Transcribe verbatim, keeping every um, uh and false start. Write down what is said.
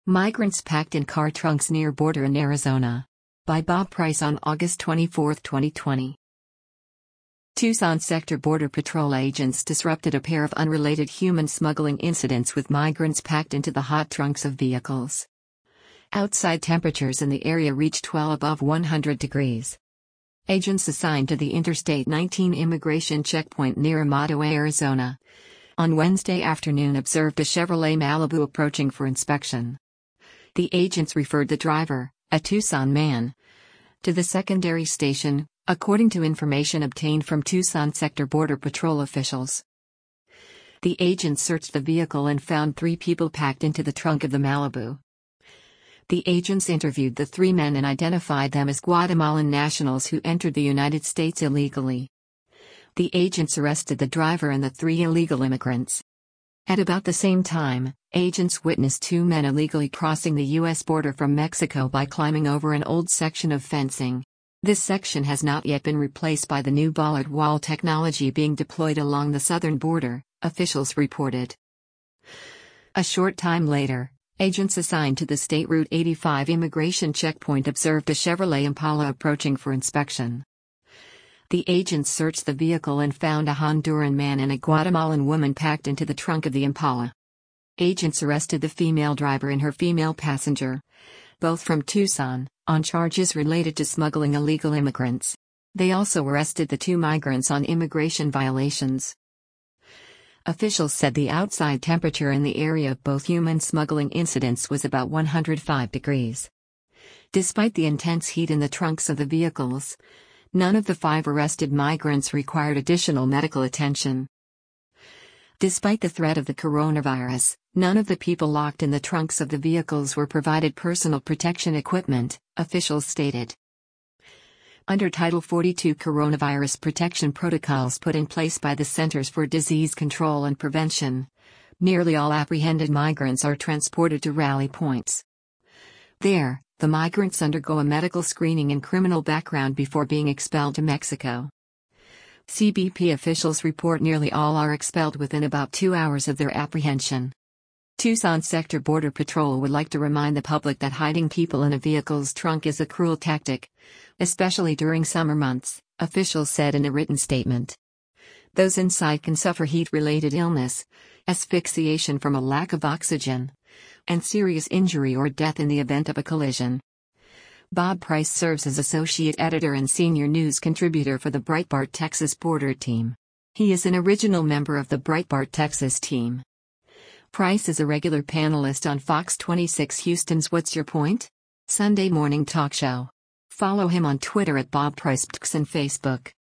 Migrants packed in car trunks near border in Arizona. By Bob Price on August twenty-fourth, twenty twenty. Tucson Sector Border Patrol agents disrupted a pair of unrelated human smuggling incidents with migrants packed into the hot trunks of vehicles. Outside temperatures in the area reached well above one hundred degrees. Agents assigned to the Interstate nineteen immigration checkpoint near Amato, Arizona, on Wednesday afternoon observed a Chevrolet Malibu approaching for inspection. The agents referred the driver, a Tucson man, to the secondary station, according to information obtained from Tucson Sector Border Patrol officials. The agents searched the vehicle and found three people packed into the trunk of the Malibu. The agents interviewed the three men and identified them as Guatemalan nationals who entered the United States illegally. The agents arrested the driver and the three illegal immigrants. At about the same time, agents witnessed two men illegally crossing the U S border from Mexico by climbing over an old section of fencing. This section has not yet been replaced by the new bollard wall technology being deployed along the southern border, officials reported. A short time later, agents assigned to the State Route eighty-five immigration checkpoint observed a Chevrolet Impala approaching for inspection. The agents searched the vehicle and found a Honduran man and a Guatemalan woman packed into the trunk of the Impala. Agents arrested the female driver and her female passenger, both from Tucson, on charges related to smuggling illegal immigrants. They also arrested the two migrants on immigration violations. Officials said the outside temperature in the area of both human smuggling incidents was about one hundred five degrees. Despite the intense heat in the trunks of the vehicles, none of the five arrested migrants required additional medical attention. Despite the threat of the coronavirus, none of the people locked in the trunks of the vehicles were provided personal protection equipment, officials stated. Under Title forty-two coronavirus protection protocols put in place by the Centers for Disease Control and Prevention, nearly all apprehended migrants are transported to rally points. There, the migrants undergo a medical screening and criminal background before being expelled to Mexico. C B P officials report nearly all are expelled within about two hours of their apprehension. Tucson Sector Border Patrol would like to remind the public that hiding people in a vehicle's trunk is a cruel tactic, especially during summer months, officials said in a written statement. Those inside can suffer heat-related illness, asphyxiation from a lack of oxygen, and serious injury or death in the event of a collision. Bob Price serves as associate editor and senior news contributor for the Breitbart Texas Border Team. He is an original member of the Breitbart Texas team. Price is a regular panelist on Fox twenty-six Houston's What's Your Point? Sunday morning talk show. Follow him on Twitter at Bob Price and Facebook.